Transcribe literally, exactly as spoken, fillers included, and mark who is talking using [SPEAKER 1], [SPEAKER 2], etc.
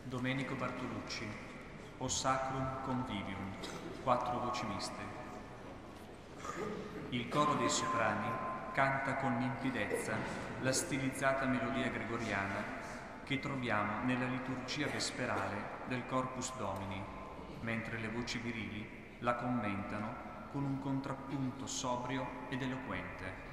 [SPEAKER 1] Domenico Bartolucci, O Sacrum Convivium, quattro voci miste. Il coro dei soprani canta con limpidezza la stilizzata melodia gregoriana che troviamo nella liturgia vesperale del Corpus Domini, mentre le voci virili la commentano con un contrappunto sobrio ed eloquente.